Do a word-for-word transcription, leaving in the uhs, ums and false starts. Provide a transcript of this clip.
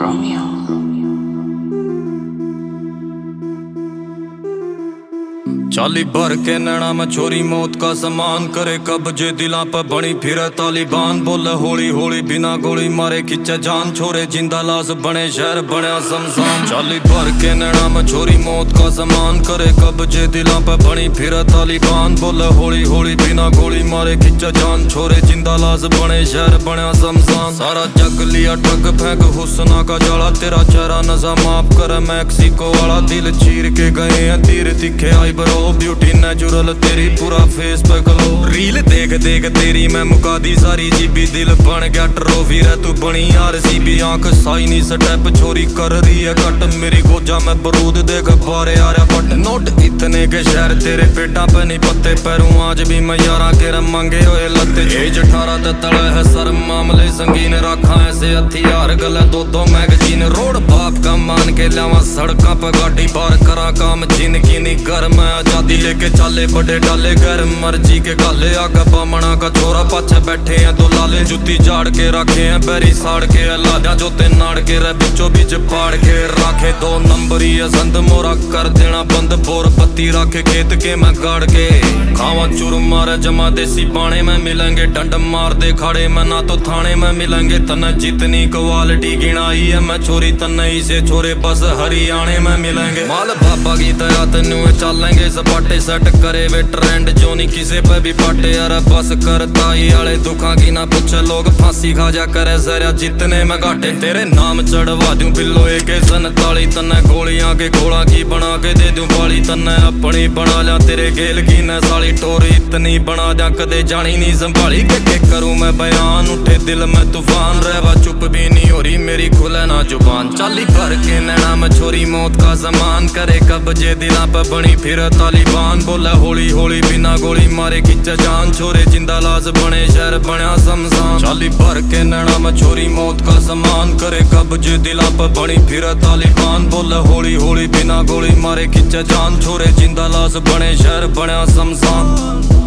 Romeo. चाली भर के नैना में छोरी मौत का समान करे कब्जे दिला पे बनी फिरे तालिबान बोले होली होली बिना गोली मारे खिंचे जान छोरे जिंदा लाश बने शहर बने शमशान। चाली भर के नैना में छोरी मौत का समान करे कब्जे दिला पे बनी फिरे तालिबान बोले होली होली बिना गोली मारे खिंचे जान छोरे जिंदा लाश बने शहर बने शमशान। सारा जग लिया ठग फेंक हुस्ना का जाला तेरा चेहरा नशा माफ कर मैक्सिको वाला दिल चीर के गए हैं तीर तिखे आई बरो ब्यूटी नेचुरल तेरी पूरा फेस पे ग्लो रील देख देख तेरी मैं मुका दी सारी जीबी दिल बन गया ट्रॉफी रे तू बनी यार सीबी आंख साइनी स्टेप छोरी कर रही है कट मेरी गोजा में बरूद देख बारे आ रहा बट नोट इतने के शहर तेरे पेटा पे नहीं पत्ते पैरों आज भी मैं यारा के रंगे होए लत्ते एज अठारह ते तले है सर मामले संगीन रखा ऐसे हथियार गले दो दो मैगजीन रोड बाप का मान के लावा सड़का पे गाड़ी पार करा काम जिंदगी नहीं घर में आजादी लेके चाले बड़े डाले घर मर्जी के गाले आगा बामना का छोरा पाछे बैठे हैं दो लाले जुती झाड़ के रखे हैं बैरी साड़ के लादा जोते नाड़ के रे बिचो बीच पाड़ के राखे दो नंबर ही संद मोरा कर देना बंद बोर पत्ती रखे खेत के मैं गाड़ के खावा चुर मारे जमा देसी बाणे में मिलेंगे डंड मार दे खाड़े में ना तो थाने में मिलेंगे तने जितनी क्वालिटी गिनाई है मैं छोरी तने ही से छोरे बस हरियाणे में मिलेंगे माल बाबा की दया तेनू चलेंगे सपाटे सेट करे वे ट्रेंड जो नहीं किसे पे भी पाटे यार बस कर ताई वाले दुखा की ना पूछे लोग फांसी खा जा करे जरा जितने मैं घाटे तेरे नाम चढ़वा दूं बिल्लो एक सनताली तन्ने गोलियां के घोड़ा की बना के दे दूं बाली तन्ने अपनी बना लिया तेरे गेल की न साली टोरी इतनी बना दिया कदे जानी नहीं संभाली के, के करूं मैं बयान उठे दिल में तूफान रहवा चुप भी नहीं हो रही मेरी खुले ना जुबान। चाली भर के नैना में छोरी मौत का सामान करे कब्जे दिला पे बनी फिर तालिबान बोले होली होली बिना गोली मारे खिंचे जान छोरे जिंदा लाश बने शहर बने शमशान। चाली भर के नैना में छोरी मौत का सामान करे कब्जे दिला पे बनी फिर तालिबान बोले होली होली बिना गोली मारे खिंचे जान छोरे जिंदा लाश बने शहर बने शमशान।